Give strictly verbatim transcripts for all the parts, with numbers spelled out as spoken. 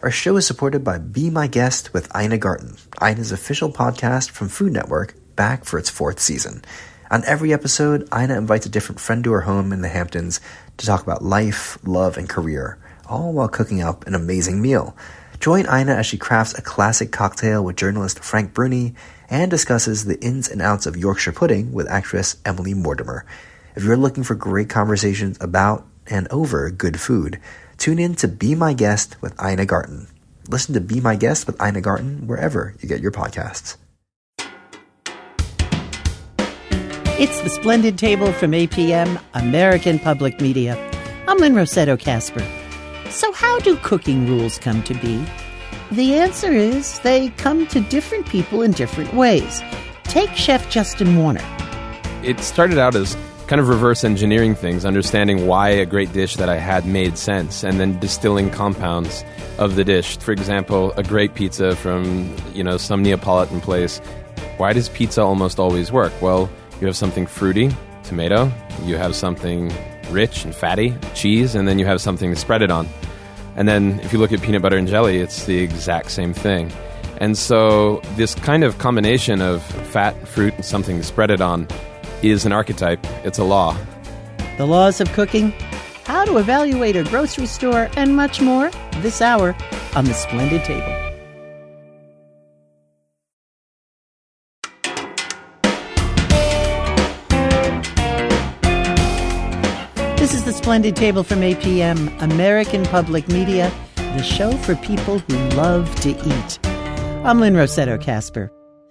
Our show is supported by Be My Guest with Ina Garten, Ina's official podcast from Food Network, back for its fourth season. On every episode, Ina invites a different friend to her home in the Hamptons to talk about life, love, and career, all while cooking up an amazing meal. Join Ina as she crafts a classic cocktail with journalist Frank Bruni and discusses the ins and outs of Yorkshire pudding with actress Emily Mortimer. If you're looking for great conversations about and over good food, tune in to Be My Guest with Ina Garten. Listen to Be My Guest with Ina Garten wherever you get your podcasts. It's the Splendid Table from A P M, American Public Media. I'm Lynn Rossetto Kasper. So how do cooking rules come to be? The answer is they come to different people in different ways. Take Chef Justin Warner. It started out as kind of reverse engineering things, understanding why a great dish that I had made sense, and then distilling compounds of the dish. For example, a great pizza from, you know, some Neapolitan place. Why does pizza almost always work? Well, you have something fruity, tomato, you have something rich and fatty, cheese, and then you have something to spread it on. And then if you look at peanut butter and jelly, it's the exact same thing. And so this kind of combination of fat, fruit, and something to spread it on is an archetype. It's a law. The laws of cooking, how to evaluate a grocery store, and much more this hour on The Splendid Table. This is The Splendid Table from A P M, American Public Media, the show for people who love to eat. I'm Lynn Rossetto Kasper.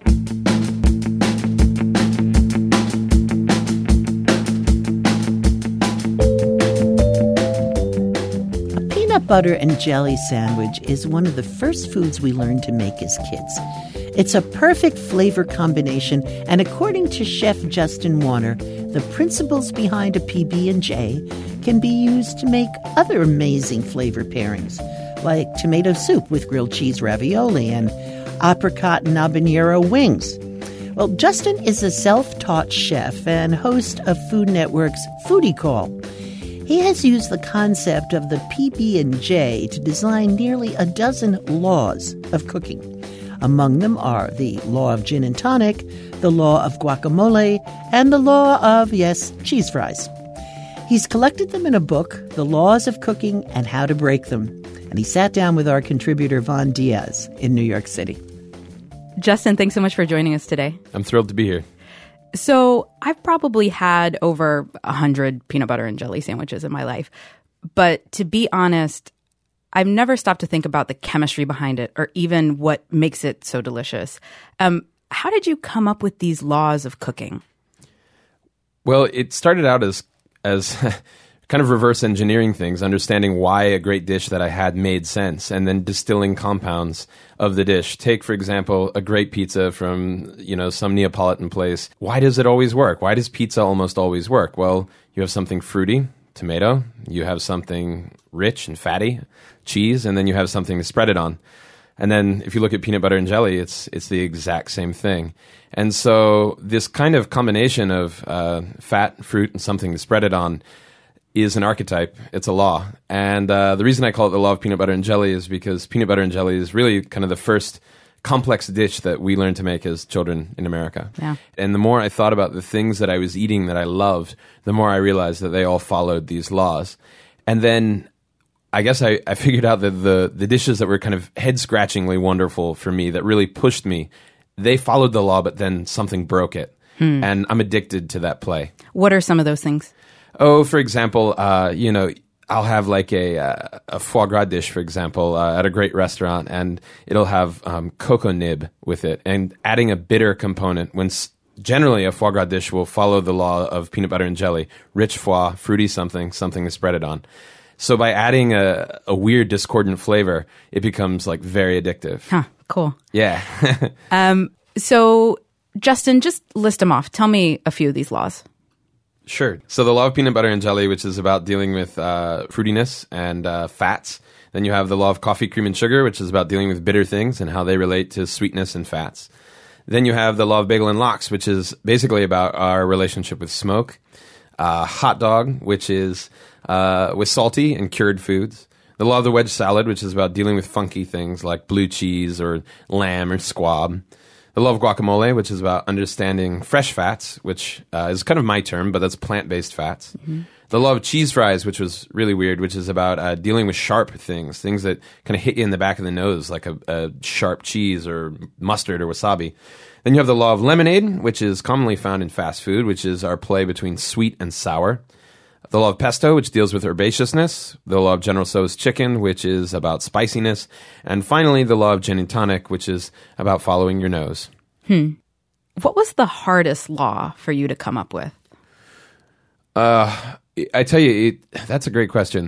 A peanut butter and jelly sandwich is one of the first foods we learned to make as kids. It's a perfect flavor combination, and according to Chef Justin Warner, the principles behind a P B and J can be used to make other amazing flavor pairings, like tomato soup with grilled cheese ravioli and apricot and habanero wings. Well, Justin is a self-taught chef and host of Food Network's Foodie Call. He has used the concept of the P B and J to design nearly a dozen laws of cooking. Among them are the law of gin and tonic, the law of guacamole, and the law of, yes, cheese fries. He's collected them in a book, The Laws of Cooking and How to Break Them. And he sat down with our contributor, Von Diaz, in New York City. Justin, thanks so much for joining us today. I'm thrilled to be here. So I've probably had over one hundred peanut butter and jelly sandwiches in my life. But to be honest, I've never stopped to think about the chemistry behind it or even what makes it so delicious. Um, how did you come up with these laws of cooking? Well, it started out as as kind of reverse engineering things, understanding why a great dish that I had made sense, and then distilling compounds of the dish. Take, for example, a great pizza from, you know, some Neapolitan place. Why does it always work? Why does pizza almost always work? Well, you have something fruity, tomato, you have something rich and fatty, cheese, and then you have something to spread it on. And then if you look at peanut butter and jelly, it's it's the exact same thing. And so this kind of combination of uh, fat, fruit, and something to spread it on is an archetype. It's a law. And uh, the reason I call it the law of peanut butter and jelly is because peanut butter and jelly is really kind of the first complex dish that we learned to make as children in America. Yeah. And the more I thought about the things that I was eating that I loved, the more I realized that they all followed these laws. And then I guess I, I figured out that the, the dishes that were kind of head-scratchingly wonderful for me, that really pushed me, they followed the law, but then something broke it. Hmm. And I'm addicted to that play. What are some of those things? Oh, for example, uh, you know, I'll have like a, uh, a foie gras dish, for example, uh, at a great restaurant, and it'll have um, cocoa nib with it. And adding a bitter component, when s- generally a foie gras dish will follow the law of peanut butter and jelly, rich foie, fruity something, something to spread it on. So by adding a, a weird discordant flavor, it becomes like very addictive. Huh, cool. Yeah. um, so, Justin, just list them off. Tell me a few of these laws. Sure. So the law of peanut butter and jelly, which is about dealing with uh, fruitiness and uh, fats. Then you have the law of coffee, cream, and sugar, which is about dealing with bitter things and how they relate to sweetness and fats. Then you have the law of bagel and lox, which is basically about our relationship with smoke. Uh, hot dog, which is uh, with salty and cured foods. The law of the wedge salad, which is about dealing with funky things like blue cheese or lamb or squab. The law of guacamole, which is about understanding fresh fats, which uh, is kind of my term, but that's plant-based fats. Mm-hmm. The law of cheese fries, which was really weird, which is about uh, dealing with sharp things, things that kind of hit you in the back of the nose, like a, a sharp cheese or mustard or wasabi. Then you have the law of lemonade, which is commonly found in fast food, which is our play between sweet and sour. The law of pesto, which deals with herbaceousness. The law of General Tso's chicken, which is about spiciness. And finally, the law of gin and tonic, which is about following your nose. Hmm. What was the hardest law for you to come up with? Uh, I tell you, it, that's a great question.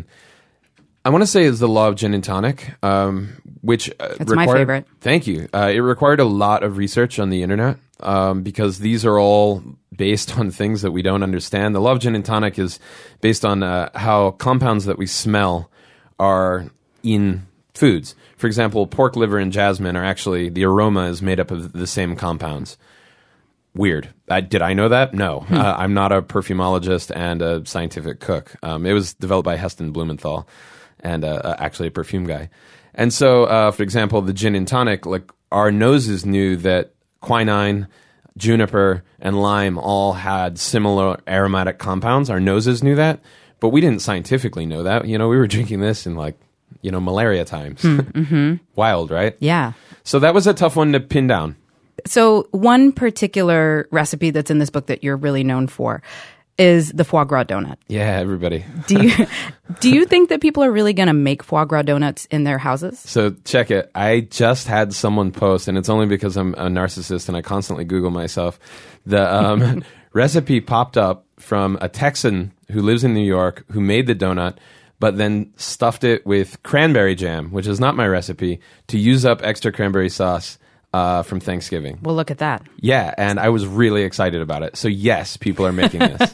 I want to say is the law of gin and tonic, um, which uh, It's required, my favorite. Thank you. Uh, it required a lot of research on the internet um, because these are all based on things that we don't understand. The law of gin and tonic is based on uh, how compounds that we smell are in foods. For example, pork liver and jasmine are actually, the aroma is made up of the same compounds. Weird. I, did I know that? No. Hmm. Uh, I'm not a perfumologist and a scientific cook. Um, it was developed by Heston Blumenthal and uh, uh, actually a perfume guy. And so, uh, for example, the gin and tonic, like our noses knew that quinine, juniper, and lime all had similar aromatic compounds. Our noses knew that, but we didn't scientifically know that. You know, we were drinking this in like, you know, malaria times. Mm-hmm. Wild, right? Yeah. So that was a tough one to pin down. So one particular recipe that's in this book that you're really known for is the foie gras donut. Yeah, everybody. Do you do you think that people are really going to make foie gras donuts in their houses? So check it. I just had someone post, and it's only because I'm a narcissist and I constantly Google myself. The um, recipe popped up from a Texan who lives in New York who made the donut, but then stuffed it with cranberry jam, which is not my recipe, to use up extra cranberry sauce uh, from Thanksgiving. Well, look at that. Yeah, and I was really excited about it. So yes, people are making this.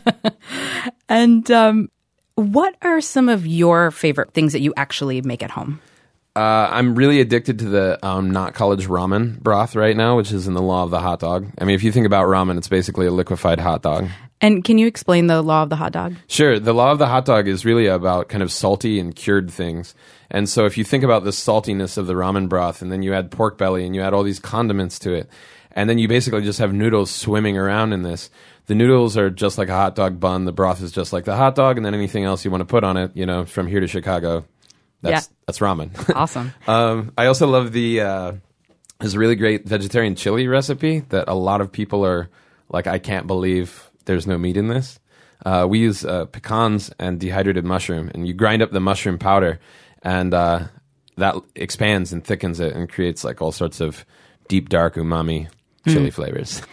And um, what are some of your favorite things that you actually make at home? Uh, I'm really addicted to the um, Not College ramen broth right now, which is in the law of the hot dog. I mean, if you think about ramen, it's basically a liquefied hot dog. And can you explain the law of the hot dog? Sure. The law of the hot dog is really about kind of salty and cured things. And so if you think about the saltiness of the ramen broth, and then you add pork belly, and you add all these condiments to it, and then you basically just have noodles swimming around in this. The noodles are just like a hot dog bun. The broth is just like the hot dog, and then anything else you want to put on it, you know, from here to Chicago, that's Yeah. that's ramen. Awesome. um, I also love the uh, there's a really great vegetarian chili recipe that a lot of people are like, I can't believe there's no meat in this. Uh, we use uh, pecans and dehydrated mushroom, and you grind up the mushroom powder, and uh, that expands and thickens it and creates like all sorts of deep, dark umami chili mm. flavors.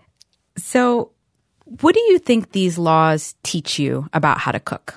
So what do you think these laws teach you about how to cook?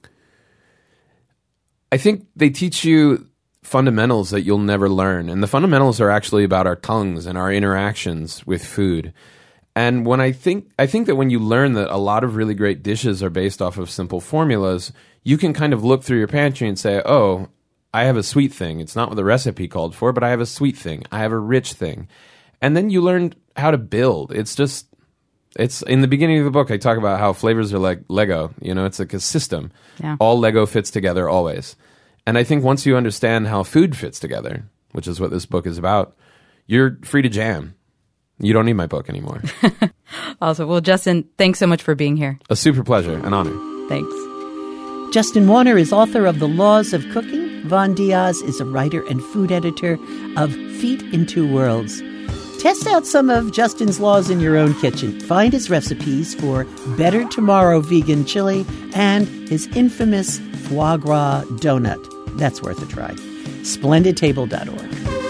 I think they teach you fundamentals that you'll never learn. And the fundamentals are actually about our tongues and our interactions with food. And when I think I think that when you learn that a lot of really great dishes are based off of simple formulas, you can kind of look through your pantry and say, oh, I have a sweet thing. It's not what the recipe called for, but I have a sweet thing. I have a rich thing. And then you learn how to build. It's just, it's in the beginning of the book, I talk about how flavors are like Lego. You know, it's like a system. Yeah. All Lego fits together always. And I think once you understand how food fits together, which is what this book is about, you're free to jam. You don't need my book anymore. Also, well, Justin, thanks so much for being here. A super pleasure, an honor. Thanks. Justin Warner is author of The Laws of Cooking. Von Diaz is a writer and food editor of Feet in Two Worlds. Test out some of Justin's laws in your own kitchen. Find his recipes for Better Tomorrow vegan chili and his infamous foie gras donut. That's worth a try. splendid table dot org.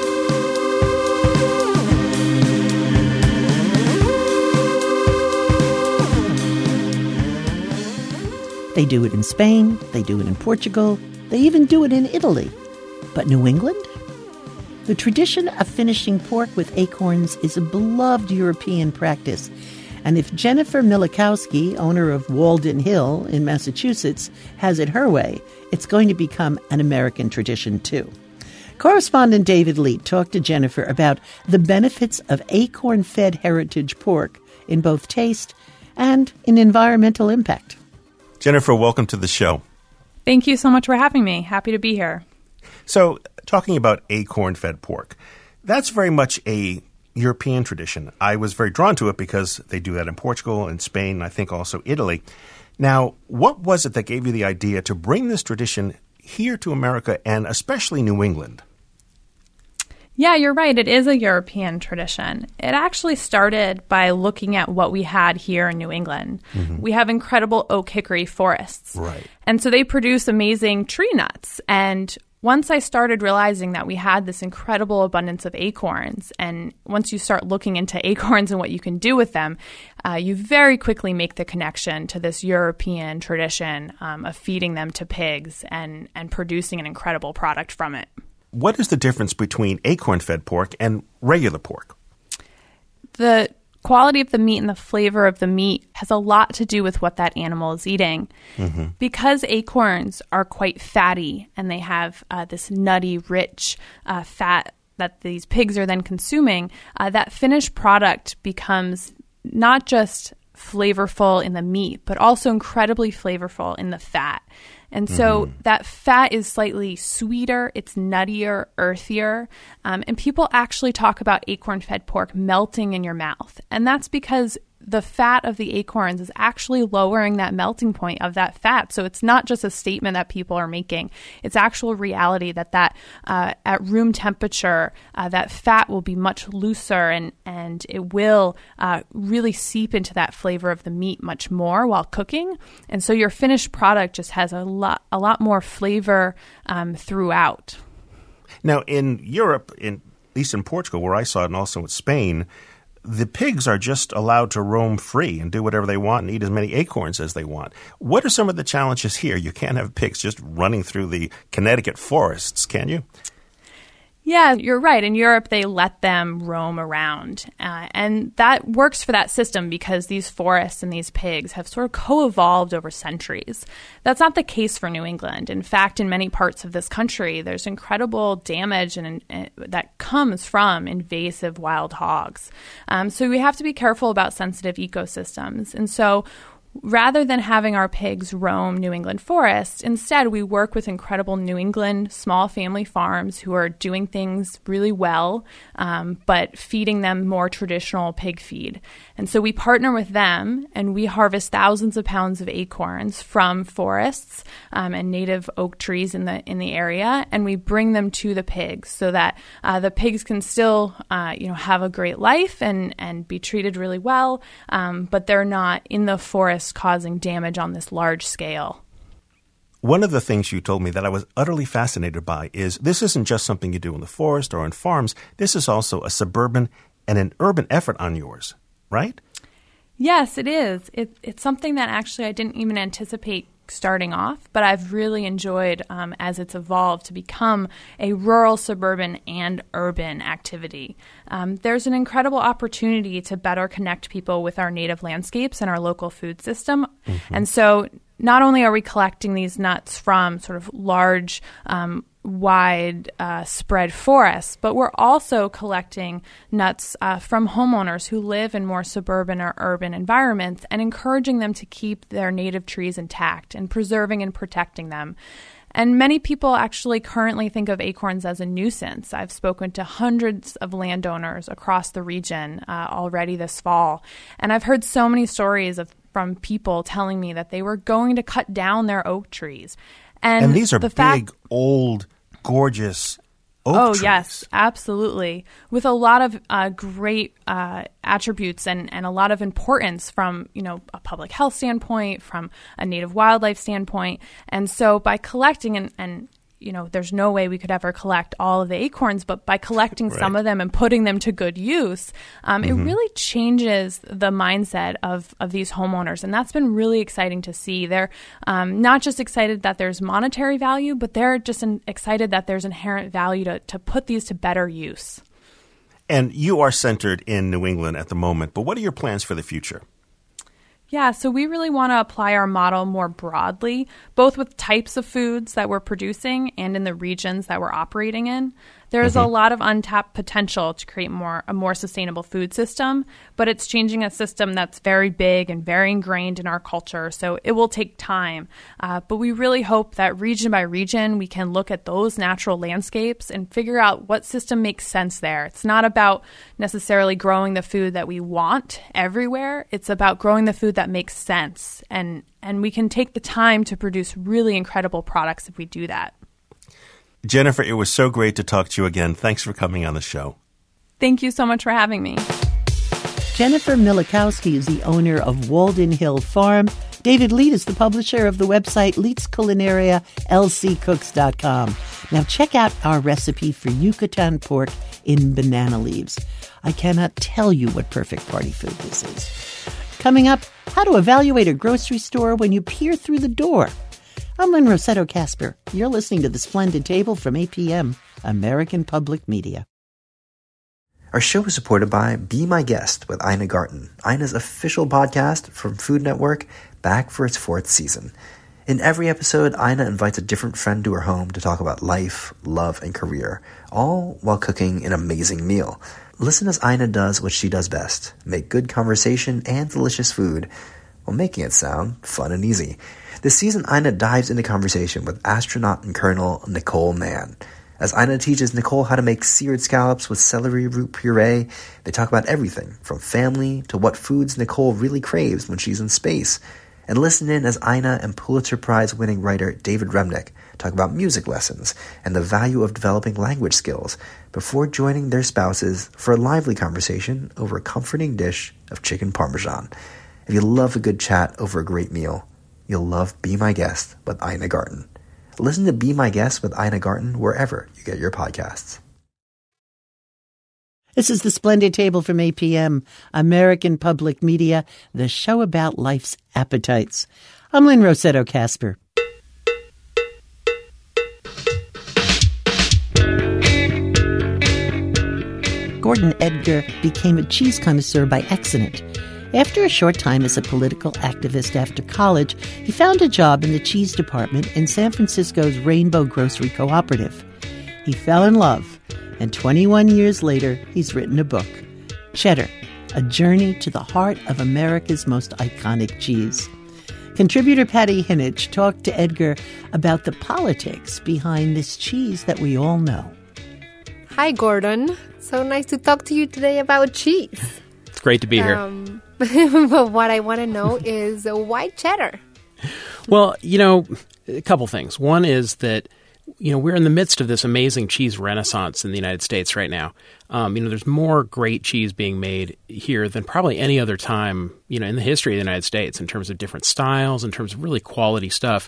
They do it in Spain, they do it in Portugal, they even do it in Italy. But New England? The tradition of finishing pork with acorns is a beloved European practice. And if Jennifer Milikowski, owner of Walden Hill in Massachusetts, has it her way, it's going to become an American tradition too. Correspondent David Lee talked to Jennifer about the benefits of acorn-fed heritage pork in both taste and in environmental impact. Jennifer, welcome to the show. Thank you so much for having me. Happy to be here. So, talking about acorn-fed pork, that's very much a European tradition. I was very drawn to it because they do that in Portugal and Spain, and I think also Italy. Now, what was it that gave you the idea to bring this tradition here to America and especially New England? Yeah, you're right. It is a European tradition. It actually started by looking at what we had here in New England. Mm-hmm. We have incredible oak hickory forests. Right. And so they produce amazing tree nuts. And once I started realizing that we had this incredible abundance of acorns, and once you start looking into acorns and what you can do with them, uh, you very quickly make the connection to this European tradition um, of feeding them to pigs and, and producing an incredible product from it. What is the difference between acorn-fed pork and regular pork? The quality of the meat and the flavor of the meat has a lot to do with what that animal is eating. Mm-hmm. Because acorns are quite fatty and they have uh, this nutty, rich uh, fat that these pigs are then consuming, uh, that finished product becomes not just flavorful in the meat, but also incredibly flavorful in the fat. And so mm-hmm. that fat is slightly sweeter, it's nuttier, earthier, um, and people actually talk about acorn-fed pork melting in your mouth. And that's because the fat of the acorns is actually lowering that melting point of that fat. So it's not just a statement that people are making. It's actual reality that, that uh, at room temperature, uh, that fat will be much looser and, and it will uh, really seep into that flavor of the meat much more while cooking. And so your finished product just has a lot, a lot more flavor um, throughout. Now, in Europe, in, at least in Portugal, where I saw it, and also in Spain, the pigs are just allowed to roam free and do whatever they want and eat as many acorns as they want. What are some of the challenges here? You can't have pigs just running through the Connecticut forests, can you? Yeah, you're right. In Europe, they let them roam around. Uh, and that works for that system because these forests and these pigs have sort of co-evolved over centuries. That's not the case for New England. In fact, in many parts of this country, there's incredible damage and, and that comes from invasive wild hogs. Um, so we have to be careful about sensitive ecosystems. And so rather than having our pigs roam New England forests, instead we work with incredible New England small family farms who are doing things really well, um, but feeding them more traditional pig feed. And so we partner with them and we harvest thousands of pounds of acorns from forests um, and native oak trees in the in the area, and we bring them to the pigs so that uh, the pigs can still uh, you know have a great life and, and be treated really well, um, but they're not in the forest causing damage on this large scale. One of the things you told me that I was utterly fascinated by is this isn't just something you do in the forest or on farms. This is also a suburban and an urban effort on yours, right? Yes, it is. It, it's something that actually I didn't even anticipate starting off, but I've really enjoyed um, as it's evolved to become a rural, suburban, and urban activity. Um, there's an incredible opportunity to better connect people with our native landscapes and our local food system. Mm-hmm. And so not only are we collecting these nuts from sort of large, um, wide uh, spread forests, but we're also collecting nuts uh, from homeowners who live in more suburban or urban environments and encouraging them to keep their native trees intact and preserving and protecting them. And many people actually currently think of acorns as a nuisance. I've spoken to hundreds of landowners across the region uh, already this fall, and I've heard so many stories of from people telling me that they were going to cut down their oak trees. And, and these are the big, fact- old, gorgeous oak oh, trees. yes, absolutely. With a lot of uh, great uh, attributes and, and a lot of importance from, you know, a public health standpoint, from a native wildlife standpoint. And so by collecting and, and you know, there's no way we could ever collect all of the acorns, but by collecting right. some of them and putting them to good use, um, mm-hmm. it really changes the mindset of, of these homeowners. And that's been really exciting to see. They're um, not just excited that there's monetary value, but they're just in, excited that there's inherent value to, to put these to better use. And you are centered in New England at the moment, but what are your plans for the future? Yeah, so we really want to apply our model more broadly, both with types of foods that we're producing and in the regions that we're operating in. There's Mm-hmm. a lot of untapped potential to create more a more sustainable food system, but it's changing a system that's very big and very ingrained in our culture, so it will take time. Uh, but we really hope that region by region, we can look at those natural landscapes and figure out what system makes sense there. It's not about necessarily growing the food that we want everywhere. It's about growing the food that makes sense, and and we can take the time to produce really incredible products if we do that. Jennifer, it was so great to talk to you again. Thanks for coming on the show. Thank you so much for having me. Jennifer Milikowski is the owner of Walden Hill Farm. David Leet is the publisher of the website Leet's Culinaria L C Cooks dot com. Now check out our recipe for Yucatan pork in banana leaves. I cannot tell you what perfect party food this is. Coming up, how to evaluate a grocery store when you peer through the door. I'm Lynn Rossetto Kasper. You're listening to The Splendid Table from A P M, American Public Media. Our show is supported by Be My Guest with Ina Garten, Ina's official podcast from Food Network, back for its fourth season. In every episode, Ina invites a different friend to her home to talk about life, love, and career, all while cooking an amazing meal. Listen as Ina does what she does best, make good conversation and delicious food while making it sound fun and easy. This season, Ina dives into conversation with astronaut and Colonel Nicole Mann. As Ina teaches Nicole how to make seared scallops with celery root puree, they talk about everything from family to what foods Nicole really craves when she's in space. And listen in as Ina and Pulitzer Prize-winning writer David Remnick talk about music lessons and the value of developing language skills before joining their spouses for a lively conversation over a comforting dish of chicken parmesan. If you love a good chat over a great meal, you'll love Be My Guest with Ina Garten. Listen to Be My Guest with Ina Garten wherever you get your podcasts. This is The Splendid Table from A P M, American Public Media, the show about life's appetites. I'm Lynn Rossetto Kasper. Gordon Edgar became a cheese connoisseur by accident. After a short time as a political activist after college, he found a job in the cheese department in San Francisco's Rainbow Grocery Cooperative. He fell in love, and twenty-one years later, he's written a book, Cheddar, A Journey to the Heart of America's Most Iconic Cheese. Contributor Patty Hinich talked to Edgar about the politics behind this cheese that we all know. Hi, Gordon. So nice to talk to you today about cheese. It's great to be here. Um, but what I want to know is uh, why cheddar? Well, you know, a couple things. One is that, you know, we're in the midst of this amazing cheese renaissance in the United States right now. Um, you know, there's more great cheese being made here than probably any other time, you know, in the history of the United States in terms of different styles, in terms of really quality stuff.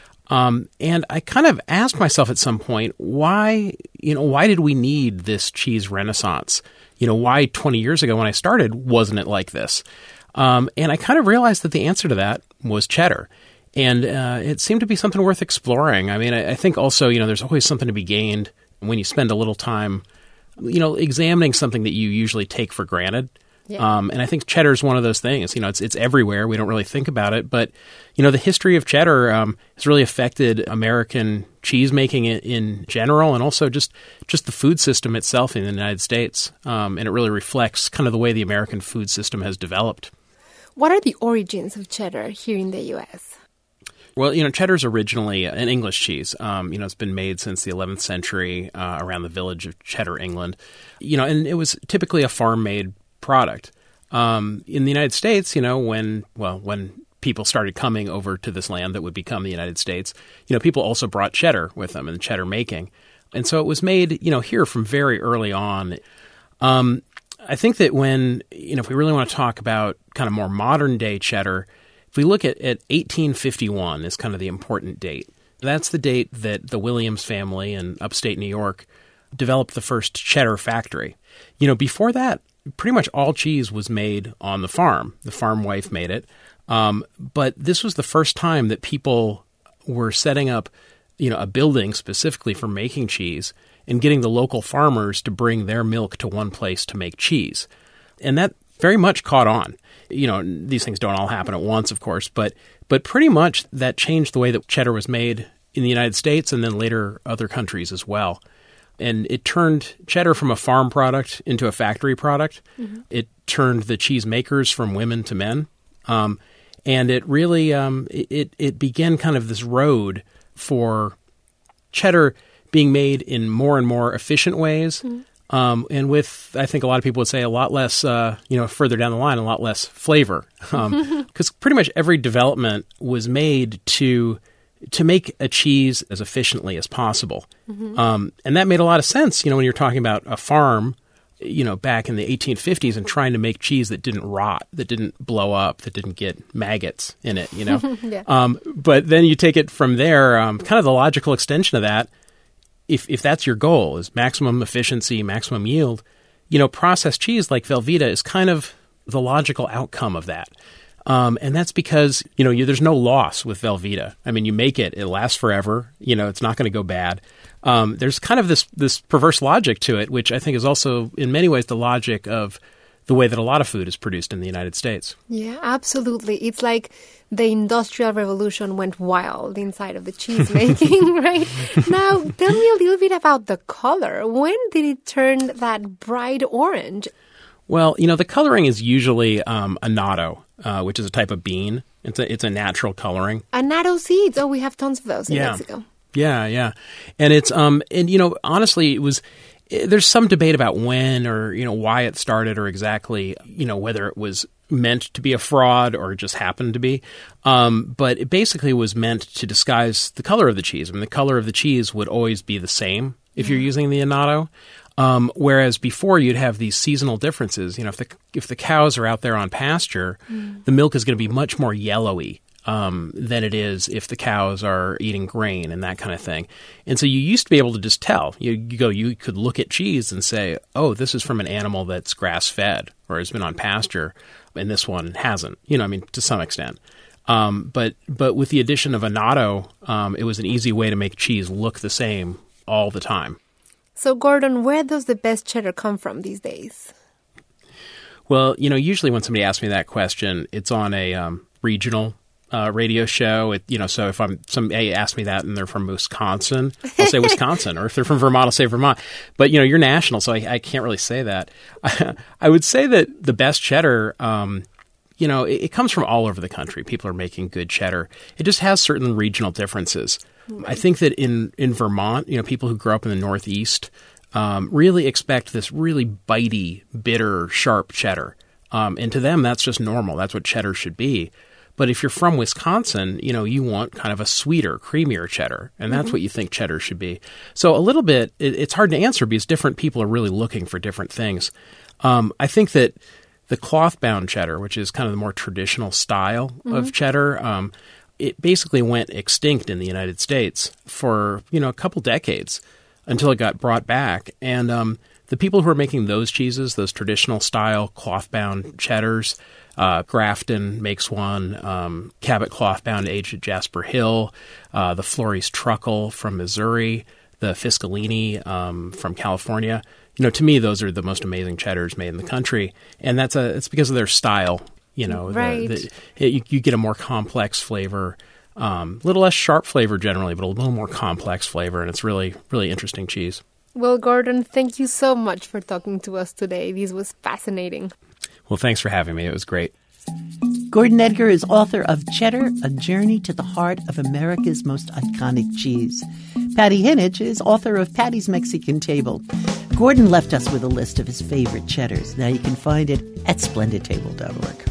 Um, and I kind of asked myself at some point, why, you know, why did we need this cheese renaissance? You know, why twenty years ago when I started, wasn't it like this? Um, and I kind of realized that the answer to that was cheddar. And uh, it seemed to be something worth exploring. I mean, I, I think also, you know, there's always something to be gained when you spend a little time, you know, examining something that you usually take for granted. Yeah. Um, and I think cheddar is one of those things. You know, it's it's everywhere. We don't really think about it. But, you know, the history of cheddar um, has really affected American cheese making in, in general, and also just, just the food system itself in the United States. Um, and it really reflects kind of the way the American food system has developed. What are the origins of cheddar here in the U S? Well, you know, cheddar is originally an English cheese. Um, you know, it's been made since the eleventh century uh, around the village of Cheddar, England. You know, and it was typically a farm-made product. Um, in the United States, you know, when, well, when people started coming over to this land that would become the United States, you know, people also brought cheddar with them and cheddar making. And so it was made, you know, here from very early on. Um, I think that when, you know, if we really want to talk about kind of more modern day cheddar, if we look at, at eighteen fifty-one is kind of the important date. That's the date that the Williams family in upstate New York developed the first cheddar factory. You know, before that, pretty much all cheese was made on the farm. The farm wife made it. Um, but this was the first time that people were setting up, you know, a building specifically for making cheese and getting the local farmers to bring their milk to one place to make cheese. And that very much caught on. You know, these things don't all happen at once, of course, but but pretty much that changed the way that cheddar was made in the United States and then later other countries as well. And it turned cheddar from a farm product into a factory product. Mm-hmm. It turned the cheese makers from women to men. Um, and it really um, it, it began kind of this road for cheddar being made in more and more efficient ways. Mm-hmm. Um, and with, I think a lot of people would say, a lot less, uh, you know, further down the line, a lot less flavor. Um, 'cause pretty much every development was made to to make a cheese as efficiently as possible. Mm-hmm. Um, and that made a lot of sense, you know, when you're talking about a farm, you know, back in the eighteen fifties and trying to make cheese that didn't rot, that didn't blow up, that didn't get maggots in it, you know. yeah. um, but then you take it from there, um, kind of the logical extension of that, if if that's your goal, is maximum efficiency, maximum yield, you know, processed cheese like Velveeta is kind of the logical outcome of that. Um, and that's because, you know, you, there's no loss with Velveeta. I mean, you make it, it lasts forever. You know, it's not going to go bad. Um, there's kind of this this perverse logic to it, which I think is also, in many ways, the logic of the way that a lot of food is produced in the United States. Yeah, absolutely. It's like the Industrial Revolution went wild inside of the cheese making, right? Now, tell me a little bit about the color. When did it turn that bright orange? Well, you know, the coloring is usually um, annatto, uh, which is a type of bean. It's a it's a natural coloring. Annatto seeds. Oh, we have tons of those in yeah. Mexico. Yeah, yeah. And it's um and you know, honestly, it was there's some debate about when or, you know, why it started or exactly, you know, whether it was meant to be a fraud or just happened to be. Um, but it basically was meant to disguise the color of the cheese. I mean, the color of the cheese would always be the same if yeah. you're using the annatto. Um, whereas before you'd have these seasonal differences. You know, if the if the cows are out there on pasture, mm. the milk is going to be much more yellowy um, than it is if the cows are eating grain and that kind of thing. And so you used to be able to just tell. You, you go, you could look at cheese and say, oh, this is from an animal that's grass-fed or has been on pasture, and this one hasn't. You know, I mean, to some extent. Um, but but with the addition of annatto, um, it was an easy way to make cheese look the same all the time. So, Gordon, where does the best cheddar come from these days? Well, you know, usually when somebody asks me that question, it's on a um, regional uh, radio show. It, you know, so if I'm somebody asks me that and they're from Wisconsin, I'll say Wisconsin. Or if they're from Vermont, I'll say Vermont. But, you know, you're national, so I, I can't really say that. I would say that the best cheddar, um, you know, it, it comes from all over the country. People are making good cheddar. It just has certain regional differences. Right. I think that in, in Vermont, you know, people who grow up in the Northeast um, really expect this really bitey, bitter, sharp cheddar. Um, and to them, that's just normal. That's what cheddar should be. But if you're from Wisconsin, you know, you want kind of a sweeter, creamier cheddar. And that's mm-hmm. what you think cheddar should be. So a little bit, it, it's hard to answer because different people are really looking for different things. Um, I think that the cloth-bound cheddar, which is kind of the more traditional style mm-hmm. of cheddar, um, it basically went extinct in the United States for, you know, a couple decades until it got brought back. And um, the people who are making those cheeses, those traditional style cloth-bound cheddars, uh, Grafton makes one, um, Cabot cloth-bound aged at Jasper Hill, uh, the Flores Truckle from Missouri, the Fiscalini um, from California. You know, to me, those are the most amazing cheddars made in the country. And that's a, it's because of their style. You know, right. the, the, you, you get a more complex flavor, a um, little less sharp flavor generally, but a little more complex flavor, and it's really, really interesting cheese. Well, Gordon, thank you so much for talking to us today. This was fascinating. Well, thanks for having me. It was great. Gordon Edgar is author of Cheddar, A Journey to the Heart of America's Most Iconic Cheese. Patty Hinich is author of Patty's Mexican Table. Gordon left us with a list of his favorite cheddars. Now you can find it at splendid table dot org.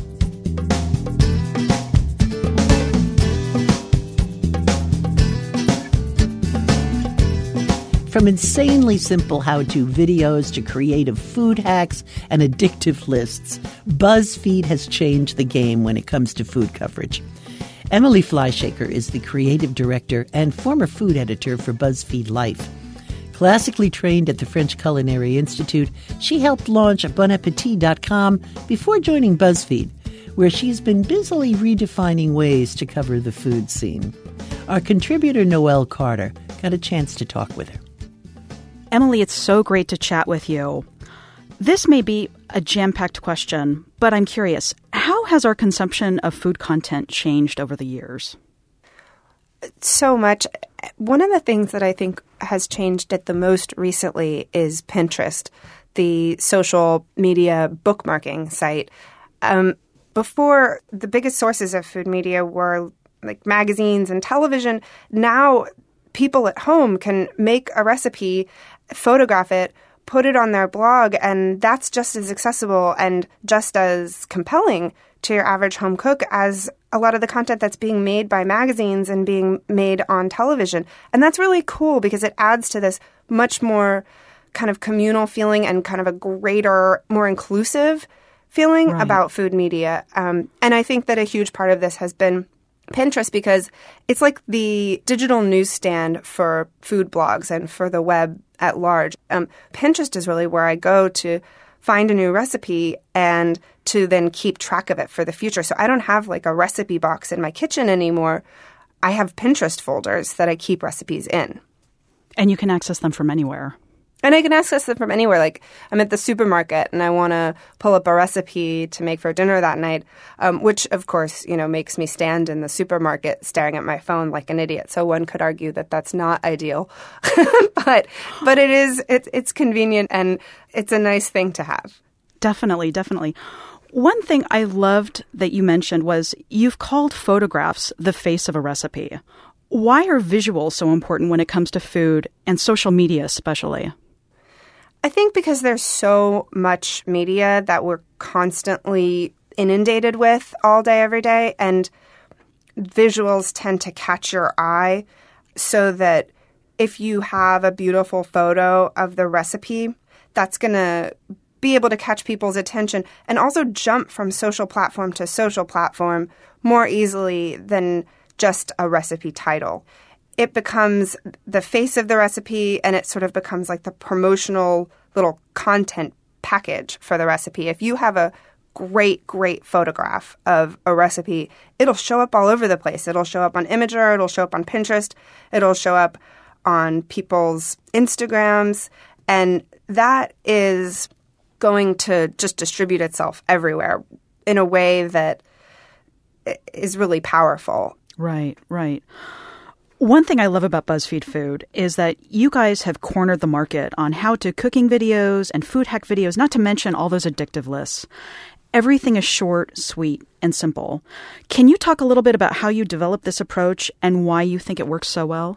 From insanely simple how-to videos to creative food hacks and addictive lists, BuzzFeed has changed the game when it comes to food coverage. Emily Fleischaker is the creative director and former food editor for BuzzFeed Life. Classically trained at the French Culinary Institute, she helped launch bon appetit dot com before joining BuzzFeed, where she's been busily redefining ways to cover the food scene. Our contributor Noelle Carter got a chance to talk with her. Emily, it's so great to chat with you. This may be a jam-packed question, but I'm curious, how has our consumption of food content changed over the years? So much. One of the things that I think has changed it the most recently is Pinterest, the social media bookmarking site. Um, before, the biggest sources of food media were like magazines and television. Now, people at home can make a recipe, photograph it, put it on their blog, and that's just as accessible and just as compelling to your average home cook as a lot of the content that's being made by magazines and being made on television. And that's really cool because it adds to this much more kind of communal feeling and kind of a greater, more inclusive feeling right. about food media. Um, and I think that a huge part of this has been Pinterest because it's like the digital newsstand for food blogs and for the web at large. Um, Pinterest is really where I go to find a new recipe and to then keep track of it for the future. So I don't have like a recipe box in my kitchen anymore. I have Pinterest folders that I keep recipes in. And you can access them from anywhere. And I can access them from anywhere. Like I'm at the supermarket and I want to pull up a recipe to make for dinner that night, um, which of course, you know, makes me stand in the supermarket staring at my phone like an idiot. So one could argue that that's not ideal, but but it is. It's it's convenient and it's a nice thing to have. Definitely, definitely. One thing I loved that you mentioned was you've called photographs the face of a recipe. Why are visuals so important when it comes to food and social media especially? I think because there's so much media that we're constantly inundated with all day, every day, and visuals tend to catch your eye so that if you have a beautiful photo of the recipe, that's going to be able to catch people's attention and also jump from social platform to social platform more easily than just a recipe title. It becomes the face of the recipe and it sort of becomes like the promotional little content package for the recipe. If you have a great, great photograph of a recipe, it'll show up all over the place. It'll show up on Imager, it'll show up on Pinterest, it'll show up on people's Instagrams, and that is going to just distribute itself everywhere in a way that is really powerful. Right, right. One thing I love about BuzzFeed Food is that you guys have cornered the market on how-to cooking videos and food hack videos, not to mention all those addictive lists. Everything is short, sweet, and simple. Can you talk a little bit about how you developed this approach and why you think it works so well?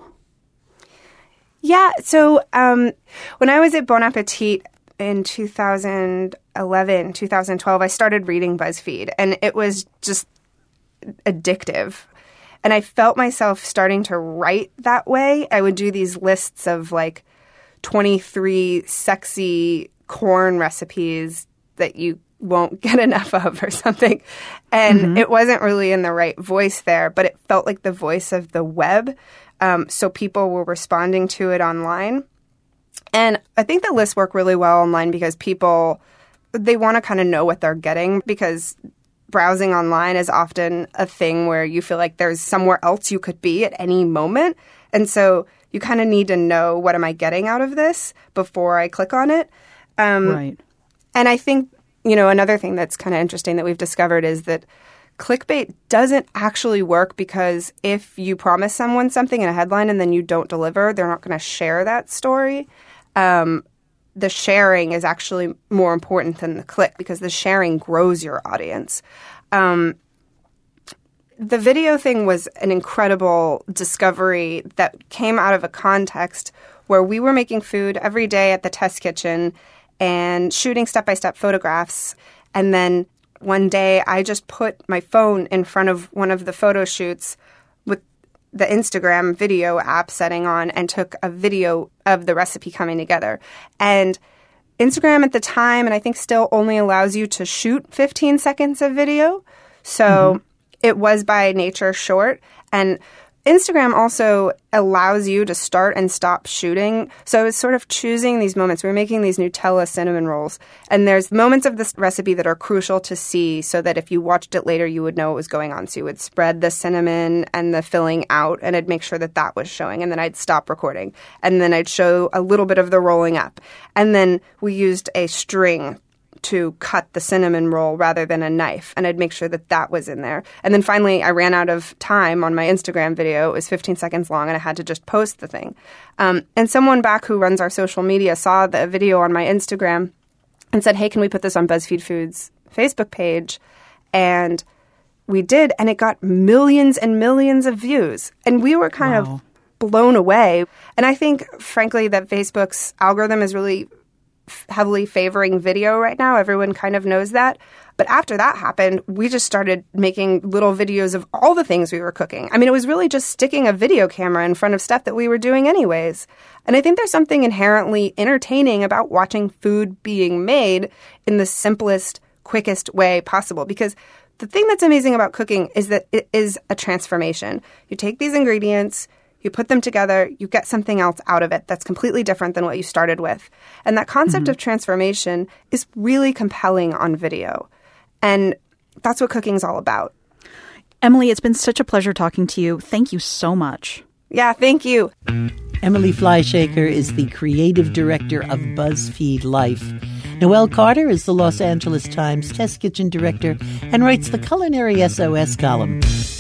Yeah, so um, when I was at Bon Appetit in two thousand eleven, two thousand twelve, I started reading BuzzFeed, and it was just addictive. And I felt myself starting to write that way. I would do these lists of like twenty-three sexy corn recipes that you won't get enough of or something. And mm-hmm. it wasn't really in the right voice there, but it felt like the voice of the web. Um, so people were responding to it online. And I think the lists work really well online because people, they want to kind of know what they're getting because browsing online is often a thing where you feel like there's somewhere else you could be at any moment. And so you kind of need to know, what am I getting out of this before I click on it? Um, right. And I think, you know, another thing that's kind of interesting that we've discovered is that clickbait doesn't actually work because if you promise someone something in a headline and then you don't deliver, they're not going to share that story. Um, the sharing is actually more important than the click because the sharing grows your audience. Um, the video thing was an incredible discovery that came out of a context where we were making food every day at the test kitchen and shooting step-by-step photographs. And then one day I just put my phone in front of one of the photo shoots with the Instagram video app setting on and took a video of the recipe coming together. And Instagram at the time, and I think still only allows you to shoot fifteen seconds of video. So mm-hmm. it was by nature short. And Instagram also allows you to start and stop shooting. So it's sort of choosing these moments. We're making these Nutella cinnamon rolls. And there's moments of this recipe that are crucial to see so that if you watched it later, you would know what was going on. So you would spread the cinnamon and the filling out, and I'd make sure that that was showing. And then I'd stop recording. And then I'd show a little bit of the rolling up. And then we used a string to cut the cinnamon roll rather than a knife. And I'd make sure that that was in there. And then finally, I ran out of time on my Instagram video. It was fifteen seconds long, and I had to just post the thing. Um, and someone back who runs our social media saw the video on my Instagram and said, hey, can we put this on BuzzFeed Foods Facebook page? And we did, and it got millions and millions of views. And we were kind Wow. of blown away. And I think, frankly, that Facebook's algorithm is really f- heavily favoring video right now. Everyone kind of knows that. But after that happened, we just started making little videos of all the things we were cooking. I mean, it was really just sticking a video camera in front of stuff that we were doing anyways. And I think there's something inherently entertaining about watching food being made in the simplest, quickest way possible. Because the thing that's amazing about cooking is that it is a transformation. You take these ingredients, you put them together, you get something else out of it that's completely different than what you started with. And that concept mm-hmm. of transformation is really compelling on video. And that's what cooking's all about. Emily, it's been such a pleasure talking to you. Thank you so much. Yeah, thank you. Emily Fleischaker is the creative director of BuzzFeed Life. Noelle Carter is the Los Angeles Times Test Kitchen director and writes the Culinary S O S column.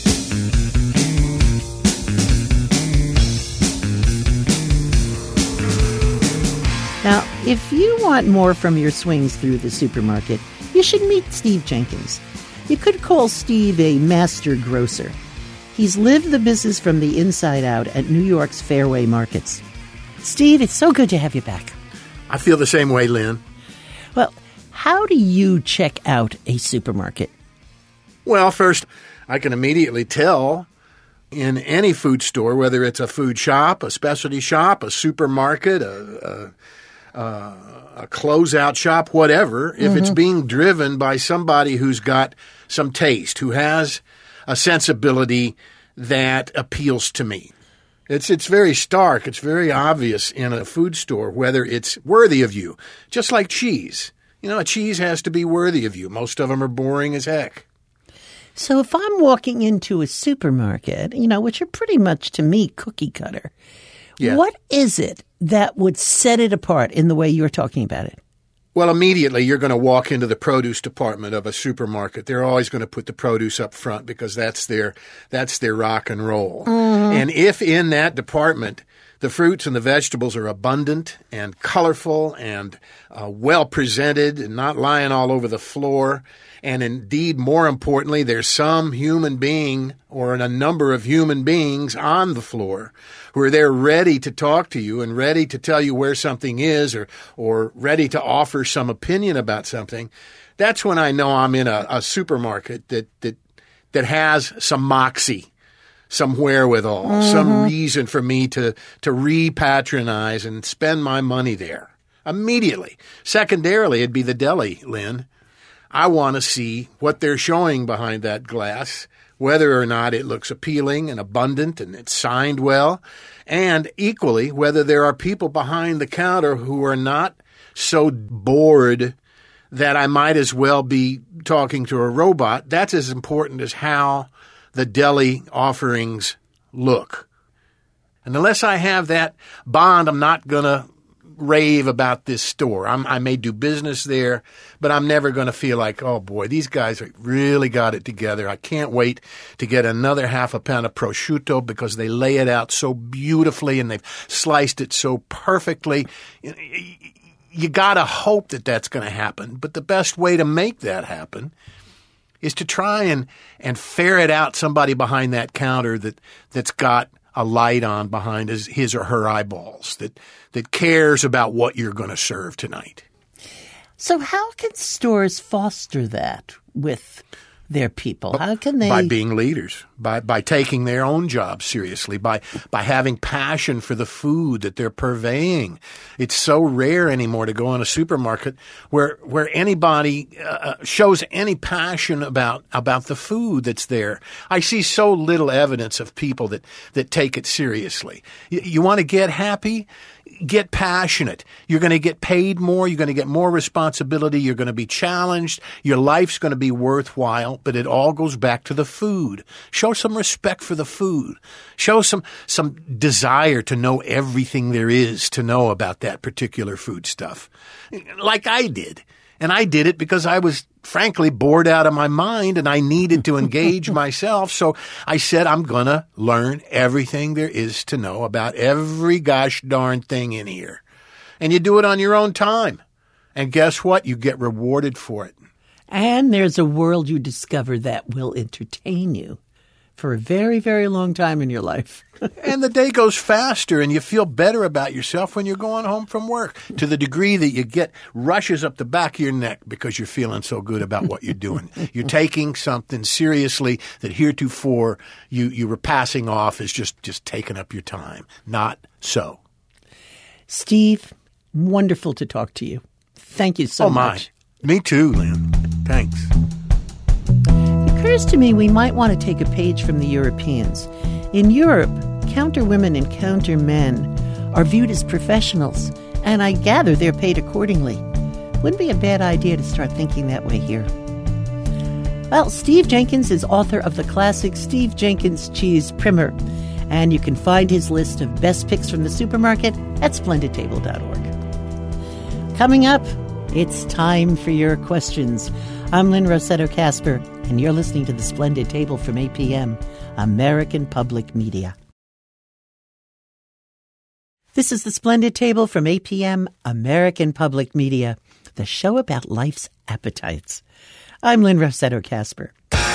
Now, if you want more from your swings through the supermarket, you should meet Steve Jenkins. You could call Steve a master grocer. He's lived the business from the inside out at New York's Fairway markets. Steve, it's so good to have you back. I feel the same way, Lynn. Well, how do you check out a supermarket? Well, first, I can immediately tell in any food store, whether it's a food shop, a specialty shop, a supermarket, a, a, a, a closeout shop, whatever, if mm-hmm. it's being driven by somebody who's got some taste, who has a sensibility that appeals to me. It's it's very stark. It's very obvious in a food store whether it's worthy of you. Just like cheese. You know, a cheese has to be worthy of you. Most of them are boring as heck. So if I'm walking into a supermarket, you know, which are pretty much, to me, cookie cutter, yeah. what is it that would set it apart in the way you're talking about it? Well, immediately you're going to walk into the produce department of a supermarket. They're always going to put the produce up front because that's their that's their rock and roll. Mm-hmm. And if in that department the fruits and the vegetables are abundant and colorful and uh, well presented and not lying all over the floor, and indeed, more importantly, there's some human being or a number of human beings on the floor who are there ready to talk to you and ready to tell you where something is or or ready to offer some opinion about something, that's when I know I'm in a, a supermarket that, that that has some moxie, some wherewithal, mm-hmm. some reason for me to, to re-patronize and spend my money there immediately. Secondarily, it'd be the deli, Lynn. I want to see what they're showing behind that glass, whether or not it looks appealing and abundant and it's signed well, and equally, whether there are people behind the counter who are not so bored that I might as well be talking to a robot. That's as important as how the deli offerings look. And unless I have that bond, I'm not going to rave about this store. I'm, I may do business there, but I'm never going to feel like, oh boy, these guys really got it together. I can't wait to get another half a pound of prosciutto because they lay it out so beautifully and they've sliced it so perfectly. You got to hope that that's going to happen, but the best way to make that happen is to try and, and ferret out somebody behind that counter that, that's got a light on behind his, his or her eyeballs, that, that cares about what you're going to serve tonight. So how can stores foster that with their people? How can they? By being leaders, by by taking their own job seriously, by by having passion for the food that they're purveying. It's so rare anymore to go in a supermarket where where anybody uh, shows any passion about about the food that's there. I see so little evidence of people that that take it seriously. You, you want to get happy? get passionate. You're going to get paid more. You're going to get more responsibility. You're going to be challenged. Your life's going to be worthwhile, but it all goes back to the food. Show some respect for the food. Show some, some desire to know everything there is to know about that particular food stuff. Like I did. And I did it because I was, frankly, bored out of my mind and I needed to engage myself. So I said, I'm going to learn everything there is to know about every gosh darn thing in here. And you do it on your own time. And guess what? You get rewarded for it. And there's a world you discover that will entertain you for a very, very long time in your life. And the day goes faster and you feel better about yourself when you're going home from work, to the degree that you get rushes up the back of your neck because you're feeling so good about what you're doing. You're taking something seriously that heretofore you, you were passing off as just, just taking up your time. Not so. Steve, wonderful to talk to you. Thank you so oh, my. much. Me too, Lynn. Thanks. It occurs to me we might want to take a page from the Europeans. In Europe, counter women and counter men are viewed as professionals, and I gather they're paid accordingly. Wouldn't be a bad idea to start thinking that way here. Well, Steve Jenkins is author of the classic Steve Jenkins Cheese Primer, and you can find his list of best picks from the supermarket at splendid table dot org. Coming up, it's time for your questions. I'm Lynn Rossetto Kasper, and you're listening to The Splendid Table from A P M, American Public Media. This is The Splendid Table from A P M, American Public Media, the show about life's appetites. I'm Lynn Rossetto Kasper.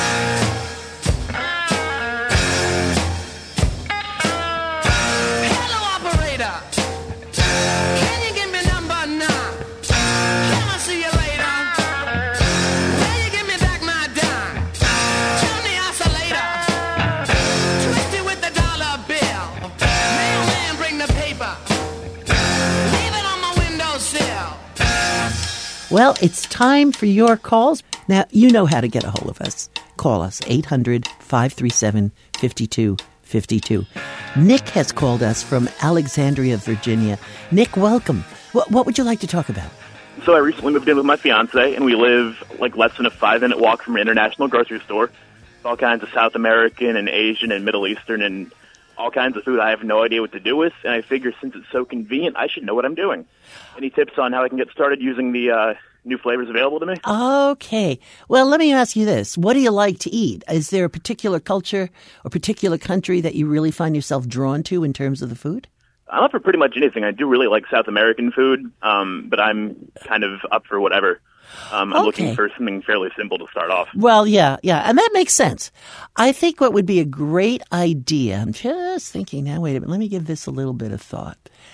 Well, it's time for your calls. Now, you know how to get a hold of us. Call us, eight hundred, five three seven, five two five two. Nick has called us from Alexandria, Virginia. Nick, welcome. What, what would you like to talk about? So I recently moved in with my fiance, and we live like less than a five-minute walk from an international grocery store. All kinds of South American and Asian and Middle Eastern and all kinds of food I have no idea what to do with, and I figure since it's so convenient, I should know what I'm doing. Any tips on how I can get started using the uh, new flavors available to me? Okay. Well, let me ask you this. What do you like to eat? Is there a particular culture or particular country that you really find yourself drawn to in terms of the food? I'm up for pretty much anything. I do really like South American food, um, but I'm kind of up for whatever. Um, I'm okay. looking for something fairly simple to start off. Well, yeah, yeah, and that makes sense. I think what would be a great idea, I'm just thinking now, wait a minute, let me give this a little bit of thought.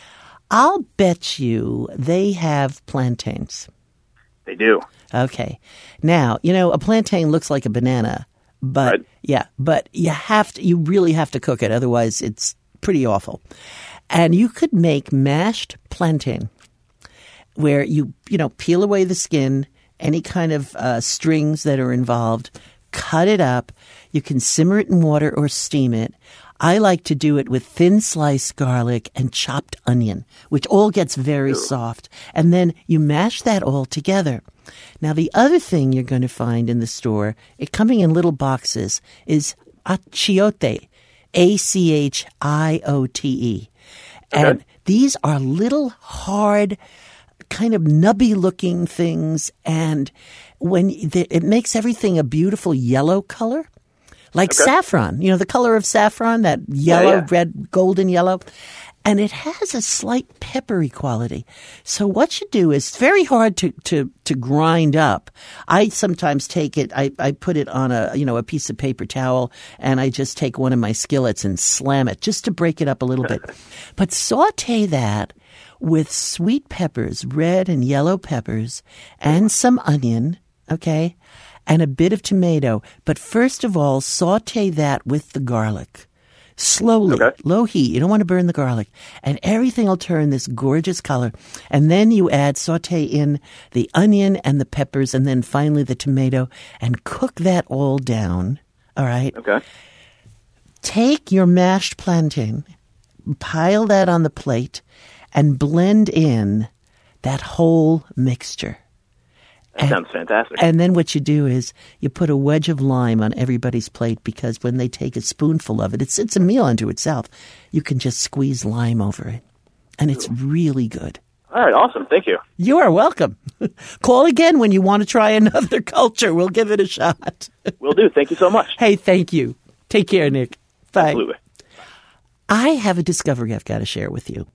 I'll bet you they have plantains. They do. Okay. Now, you know, a plantain looks like a banana, but right. yeah, but you have to, you really have to cook it. Otherwise, it's pretty awful. And you could make mashed plantain where you, you know, peel away the skin, any kind of uh, strings that are involved, cut it up. You can simmer it in water or steam it. I like to do it with thin sliced garlic and chopped onion, which all gets very soft. And then you mash that all together. Now, the other thing you're going to find in the store, it coming in little boxes, is achiote, A C H I O T E. Okay. And these are little hard, kind of nubby-looking things, and when they, it makes everything a beautiful yellow color. Like okay. saffron, you know, the color of saffron, that yellow, yeah, yeah. red, golden yellow. And it has a slight peppery quality. So what you do is, it's very hard to, to, to grind up. I sometimes take it, I, I put it on a, you know, a piece of paper towel, and I just take one of my skillets and slam it just to break it up a little bit. But saute that with sweet peppers, red and yellow peppers, and some onion, okay? And a bit of tomato. But first of all, saute that with the garlic. Slowly, okay. low heat. You don't want to burn the garlic. And everything will turn this gorgeous color. And then you add, saute in the onion and the peppers, and then finally the tomato, and cook that all down. All right? Okay. Take your mashed plantain, pile that on the plate, and blend in that whole mixture. That and, sounds fantastic. And then what you do is you put a wedge of lime on everybody's plate, because when they take a spoonful of it, it's it's a meal unto itself. You can just squeeze lime over it, and it's really good. All right, awesome. Thank you. You are welcome. Call again when you want to try another culture. We'll give it a shot. Will do. Thank you so much. Hey, thank you. Take care, Nick. Bye. Absolutely. I have a discovery I've got to share with you.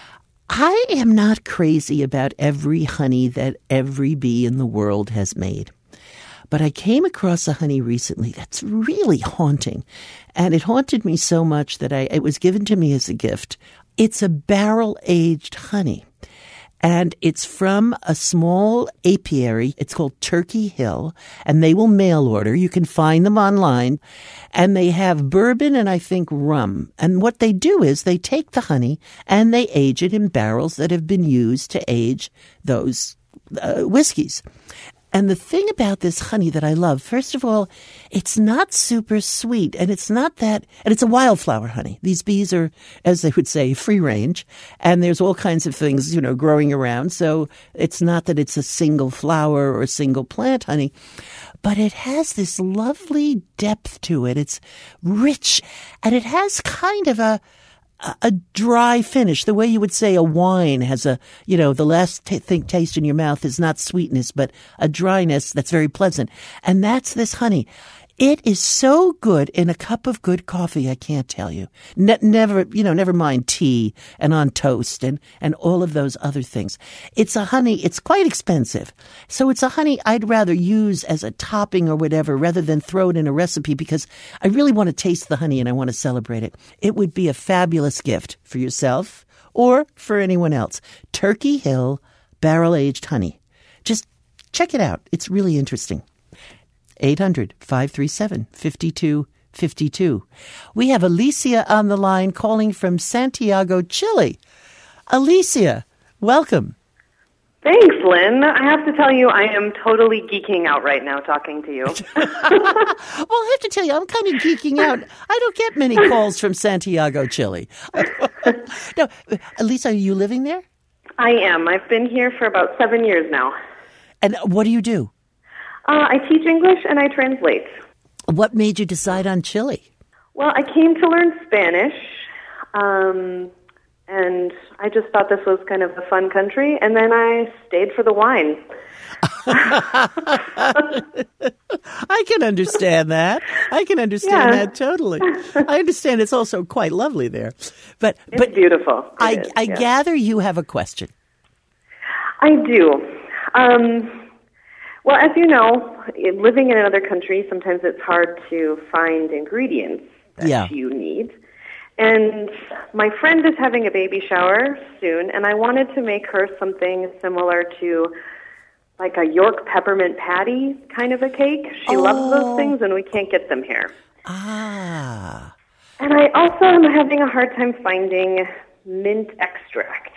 I am not crazy about every honey that every bee in the world has made. But I came across a honey recently that's really haunting. And it haunted me so much that I, it was given to me as a gift. It's a barrel-aged honey. And it's from a small apiary. It's called Turkey Hill, and they will mail order. You can find them online. And they have bourbon and I think rum. And what they do is they take the honey and they age it in barrels that have been used to age those uh, whiskeys. And the thing about this honey that I love, first of all, it's not super sweet, and it's not that, and it's a wildflower honey. These bees are, as they would say, free range, and there's all kinds of things, you know, growing around. So it's not that it's a single flower or a single plant honey, but it has this lovely depth to it. It's rich, and it has kind of a, a dry finish, the way you would say a wine has a, you know, the last t- thing taste in your mouth is not sweetness, but a dryness that's very pleasant. And that's this honey. It is so good in a cup of good coffee, I can't tell you. Ne- never, you know, never mind tea and on toast and, and all of those other things. It's a honey, it's quite expensive. So it's a honey I'd rather use as a topping or whatever rather than throw it in a recipe, because I really want to taste the honey and I want to celebrate it. It would be a fabulous gift for yourself or for anyone else. Turkey Hill barrel-aged honey. Just check it out. It's really interesting. eight hundred, five three seven, five two five two. We have Alicia on the line calling from Santiago, Chile. Alicia, welcome. Thanks, Lynn. I have to tell you, I am totally geeking out right now talking to you. Well, I have to tell you, I'm kind of geeking out. I don't get many calls from Santiago, Chile. No, Alicia, are you living there? I am. I've been here for about seven years now. And what do you do? Uh, I teach English and I translate. What made you decide on Chile? Well, I came to learn Spanish, um, and I just thought this was kind of a fun country, and then I stayed for the wine. I can understand that. I can understand Yeah. that totally. I understand it's also quite lovely there. But It's but beautiful. It I, is, I yeah. gather you have a question. I do. Um, well, as you know, in- living in another country, sometimes it's hard to find ingredients that Yeah. you need. And my friend is having a baby shower soon, and I wanted to make her something similar to like a York peppermint patty kind of a cake. She loves those things, and we can't get them here. Ah. And I also am having a hard time finding mint extract.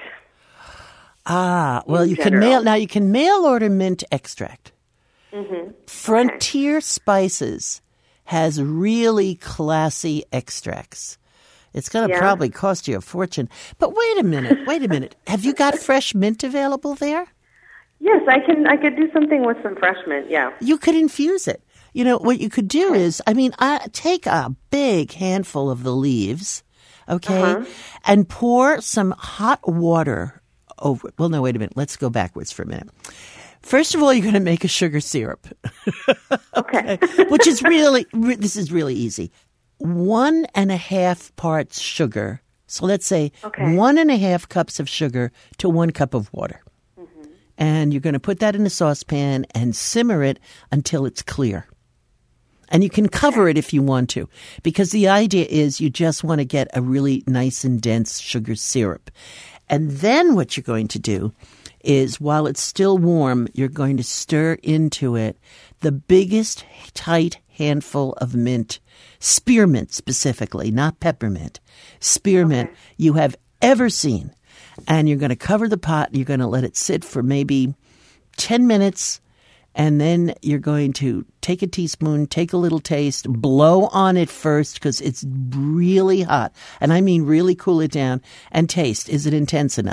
Ah, well, In you can general. mail now. You can mail order mint extract. Mm-hmm. Frontier Spices has really classy extracts. It's going to Yeah. probably cost you a fortune. But wait a minute, wait a minute. Have you got fresh mint available there? Yes, I can. I could do something with some fresh mint. Yeah. You could infuse it. You know, what you could do is, I mean, I, take a big handful of the leaves, okay, Uh-huh. and pour some hot water over it. Well, no, wait a minute. Let's go backwards for a minute. First of all, you're going to make a sugar syrup. Okay. Which is really, re- this is really easy. One and a half parts sugar. So let's say Okay. one and a half cups of sugar to one cup of water. Mm-hmm. And you're going to put that in a saucepan and simmer it until it's clear. And you can cover it if you want to, because the idea is you just want to get a really nice and dense sugar syrup. And then what you're going to do is, while it's still warm, you're going to stir into it the biggest tight handful of mint, spearmint specifically, not peppermint, spearmint Okay. you have ever seen. And you're going to cover the pot, you're going to let it sit for maybe ten minutes, and then you're going to take a teaspoon, take a little taste, blow on it first because it's really hot. And I mean really cool it down, and taste. Is it intense enough?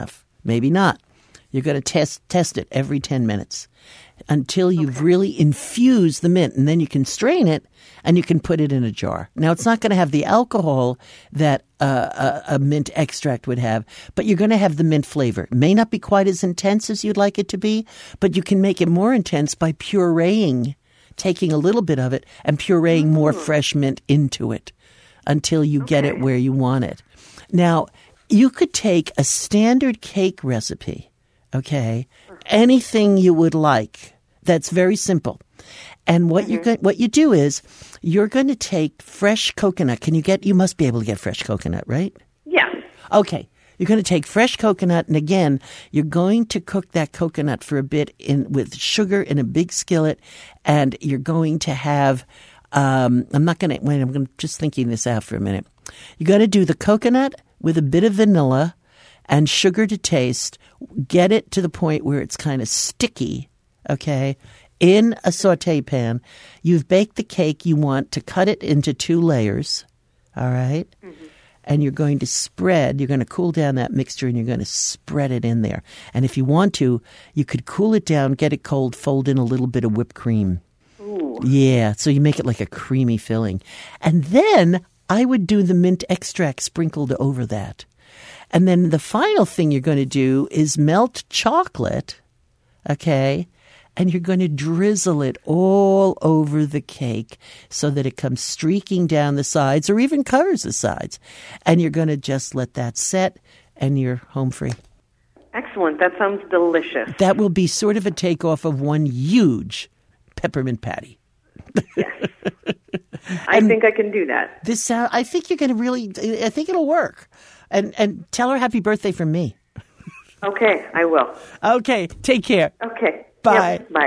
maybe not. You're going to test test it every ten minutes until you've okay. really infused the mint, and then you can strain it and you can put it in a jar. Now, it's not going to have the alcohol that uh, a, a mint extract would have, but you're going to have the mint flavor. It may not be quite as intense as you'd like it to be, but you can make it more intense by pureeing, taking a little bit of it and pureeing more fresh mint into it until you okay. get it where you want it. Now, you could take a standard cake recipe, okay, anything you would like. That's very simple. And what mm-hmm. you go- what you do is you're going to take fresh coconut. Can you get? You must be able to get fresh coconut, right? Yes. Okay. You're going to take fresh coconut, and again, you're going to cook that coconut for a bit in with sugar in a big skillet, and you're going to have. Um, I'm not going to wait. I'm going to just thinking this out for a minute. You're going to do the coconut with a bit of vanilla and sugar to taste. Get it to the point where it's kind of sticky. Okay. In a saute pan, you've baked the cake. You want to cut it into two layers, all right? Mm-hmm. And you're going to spread, you're going to cool down that mixture and you're going to spread it in there. And if you want to, you could cool it down, get it cold, fold in a little bit of whipped cream. Ooh. Yeah, so you make it like a creamy filling. And then I would do the mint extract sprinkled over that. And then the final thing you're going to do is melt chocolate, okay? And you're going to drizzle it all over the cake so that it comes streaking down the sides or even covers the sides. And you're going to just let that set and you're home free. Excellent. That sounds delicious. That will be sort of a takeoff of one huge peppermint patty. Yes. I think I can do that. This sound, I think you're going to really, I think it'll work. And, and tell her happy birthday from me. Okay, I will. Okay, take care. Okay. Bye. Yep, bye.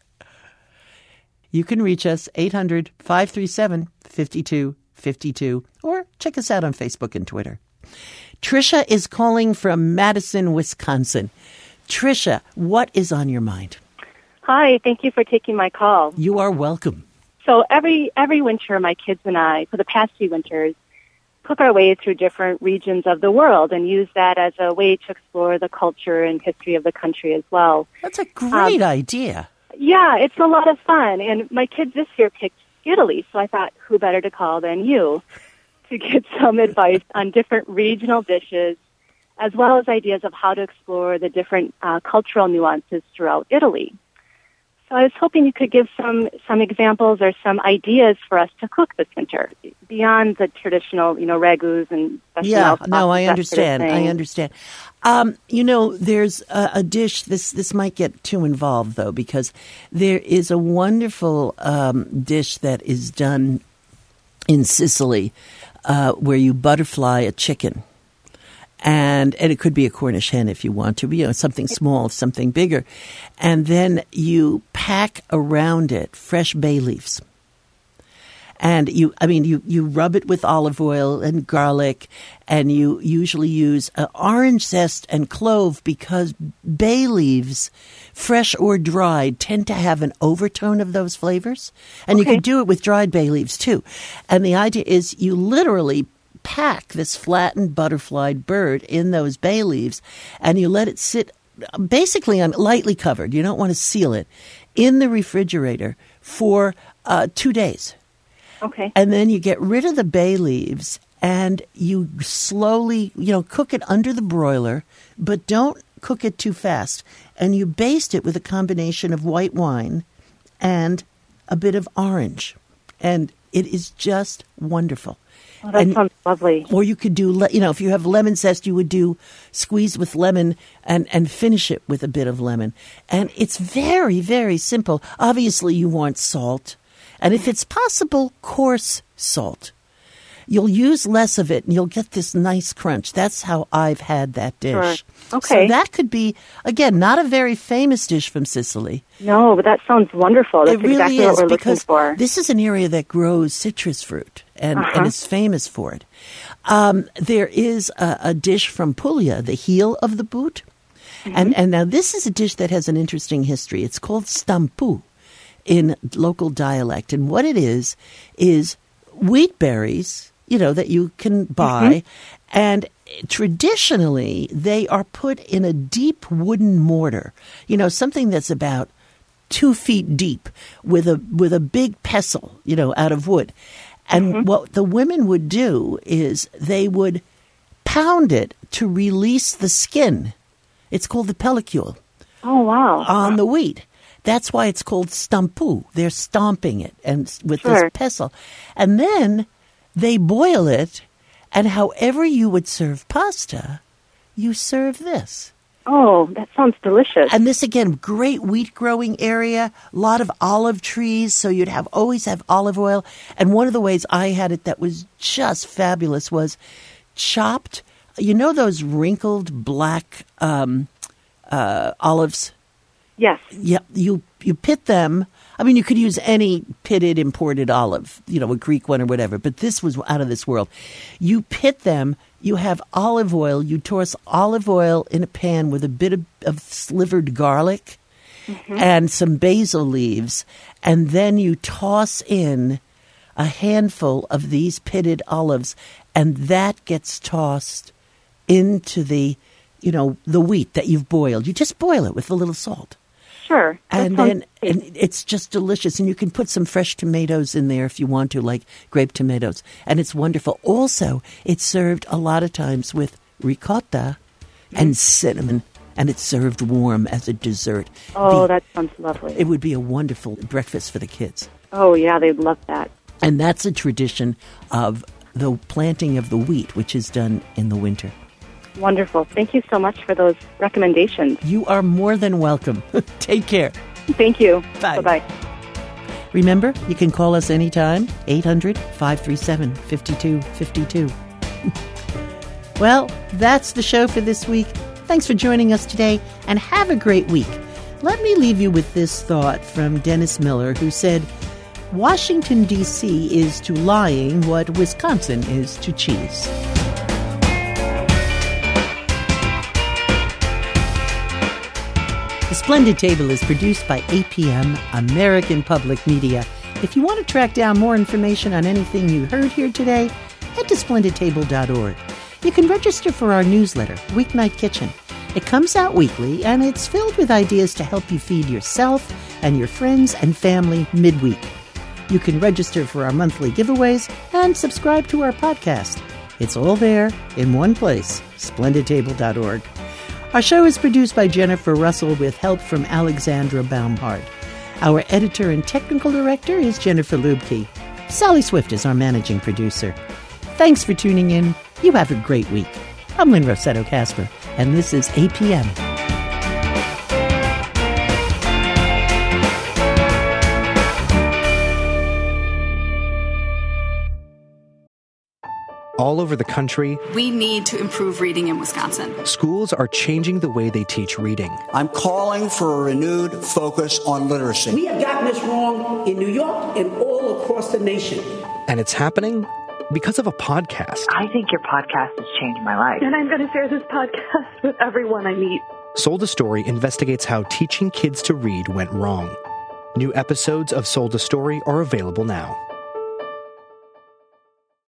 You can reach us eight hundred, five three seven, five two five two or check us out on Facebook and Twitter. Tricia is calling from Madison, Wisconsin. Tricia, what is on your mind? Hi, thank you for taking my call. You are welcome. So every every winter, my kids and I, for the past few winters, cook our way through different regions of the world and use that as a way to explore the culture and history of the country as well. That's a great um, idea. Yeah, it's a lot of fun. And my kids this year picked Italy, so I thought, who better to call than you to get some advice on different regional dishes, as well as ideas of how to explore the different uh, cultural nuances throughout Italy. So I was hoping you could give some, some examples or some ideas for us to cook this winter beyond the traditional, you know, ragus and yeah. No, I understand. Sort of I understand. Um, you know, there's a, a dish. This this might get too involved though, because there is a wonderful um, dish that is done in Sicily uh, where you butterfly a chicken. And and it could be a Cornish hen if you want to, you know, something small, something bigger. And then you pack around it fresh bay leaves. And you, I mean, you, you rub it with olive oil and garlic, and you usually use uh, orange zest and clove because bay leaves, fresh or dried, tend to have an overtone of those flavors. And okay. You can do it with dried bay leaves too. And the idea is you literally pack this flattened butterflied bird in those bay leaves, and you let it sit basically on lightly covered. You don't want to seal it in the refrigerator for uh, two days. Okay. And then you get rid of the bay leaves and you slowly, you know, cook it under the broiler, but don't cook it too fast. And you baste it with a combination of white wine and a bit of orange. And it is just wonderful. Oh, that and, sounds lovely. Or you could do, you know, if you have lemon zest, you would do squeeze with lemon and, and finish it with a bit of lemon. And it's very, very simple. Obviously, you want salt. And if it's possible, coarse salt. You'll use less of it and you'll get this nice crunch. That's how I've had that dish. Sure. Okay. So that could be, again, not a very famous dish from Sicily. No, but that sounds wonderful. That's it really exactly is, what we're looking because for. This is an area that grows citrus fruit and, uh-huh. and is famous for it. Um, there is a, a dish from Puglia, the heel of the boot. Mm-hmm. And, and now this is a dish that has an interesting history. It's called stampu in local dialect. And what it is, is wheat berries, you know, that you can buy, mm-hmm. and traditionally, they are put in a deep wooden mortar, you know, something that's about two feet deep with a with a big pestle, you know, out of wood. And mm-hmm. what the women would do is they would pound it to release the skin. It's called the pellicule. Oh, wow. On the wheat. That's why it's called stampu. They're stomping it and with Sure. this pestle. And then they boil it, and however you would serve pasta, you serve this. Oh, that sounds delicious. And this, again, great wheat growing area, a lot of olive trees, so you'd have always have olive oil. And one of the ways I had it that was just fabulous was chopped, you know those wrinkled black um, uh, olives? Yes. Yeah, you you pit them. I mean, you could use any pitted imported olive, you know, a Greek one or whatever, but this was out of this world. You pit them, you have olive oil, you toss olive oil in a pan with a bit of, of slivered garlic mm-hmm. and some basil leaves, and then you toss in a handful of these pitted olives, and that gets tossed into the, you know, the wheat that you've boiled. You just boil it with a little salt. Sure. And That then sounds and it's just delicious. And you can put some fresh tomatoes in there if you want to, like grape tomatoes. And it's wonderful. Also, it's served a lot of times with ricotta and cinnamon. And it's served warm as a dessert. Oh, Be- that sounds lovely. It would be a wonderful breakfast for the kids. Oh, yeah, they'd love that. And that's a tradition of the planting of the wheat, which is done in the winter. Wonderful. Thank you so much for those recommendations. You are more than welcome. Take care. Thank you. Bye. Bye-bye. Remember, you can call us anytime, eight hundred, five three seven, five two five two. Well, that's the show for this week. Thanks for joining us today, and have a great week. Let me leave you with this thought from Dennis Miller, who said, Washington, D C is to lying what Wisconsin is to cheese. The Splendid Table is produced by A P M, American Public Media. If you want to track down more information on anything you heard here today, head to splendid table dot org. You can register for our newsletter, Weeknight Kitchen. It comes out weekly, and it's filled with ideas to help you feed yourself and your friends and family midweek. You can register for our monthly giveaways and subscribe to our podcast. It's all there in one place, splendid table dot org. Our show is produced by Jennifer Russell with help from Alexandra Baumhart. Our editor and technical director is Jennifer Lubke. Sally Swift is our managing producer. Thanks for tuning in. You have a great week. I'm Lynn Rossetto Casper, and this is A P M. All over the country, we need to improve reading in Wisconsin. Schools are changing the way they teach reading. I'm calling for a renewed focus on literacy. We have gotten this wrong in New York and all across the nation. And it's happening because of a podcast. I think your podcast has changed my life. And I'm going to share this podcast with everyone I meet. Sold a Story investigates how teaching kids to read went wrong. New episodes of Sold a Story are available now.